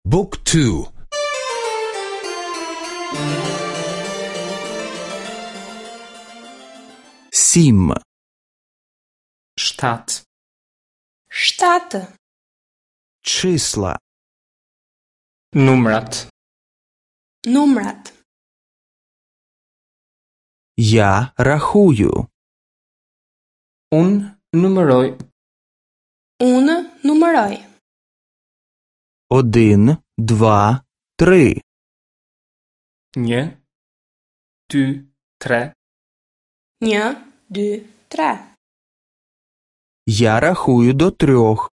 บุ๊กทูсім штат штата числа numrat numrat я рахую numëroj unë numëroj 1, 2, 3 një, dy, tre, 1, 2, 3 я рахую до 3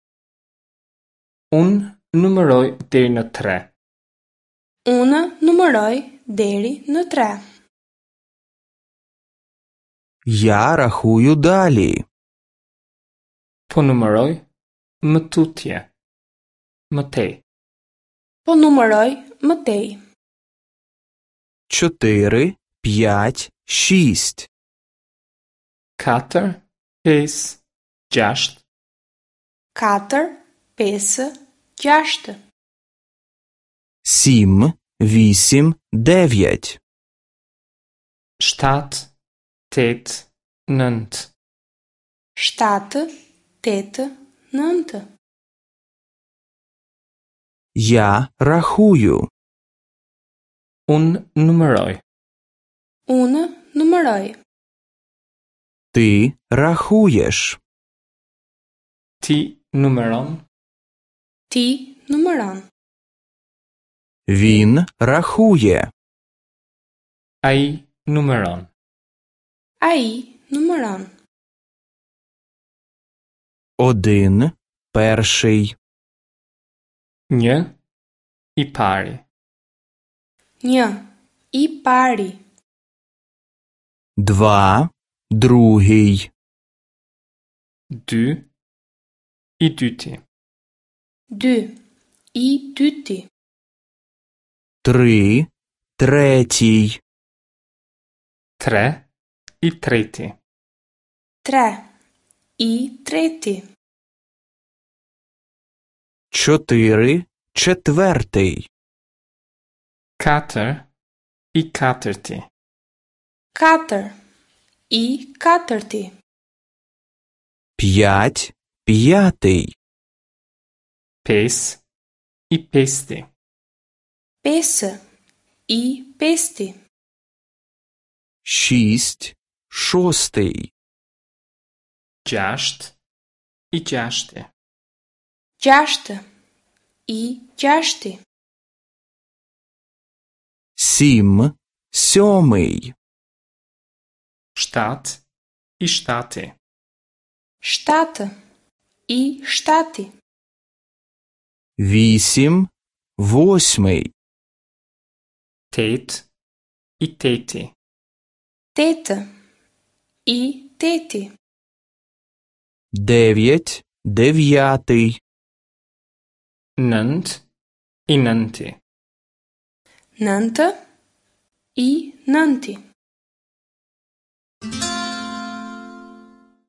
numëroj deri në 3 unë numëroj deri në 3 я рахую далі po numëroj më tutje më tej po numëroj më tej 4, 5, 6 4, 5, 6 4, 5, 6 7, 8, 9 7, 8, 9 7, 8, 9 я рахую numëroj unë numëroj ти рахуєш ti numëron ti numëron він рахує ai numëron ai numëron 1, перший një i pari 1 i pari 2, другий 2 i dyti 2 i dyti 3, третій 3 i treti 3 i treti 4, четвертий 4 i katërti 4 i katërti 5, п'ятий 5 i pesti 5 i pesti 6, шостий 6 i gjashti 6 i gjashti 7, сьомий 7 i shtati 7 i shtati 8, восьмий 8 i teti 8 i teti 9, дев'ятий 9 i nënti 9 i nënti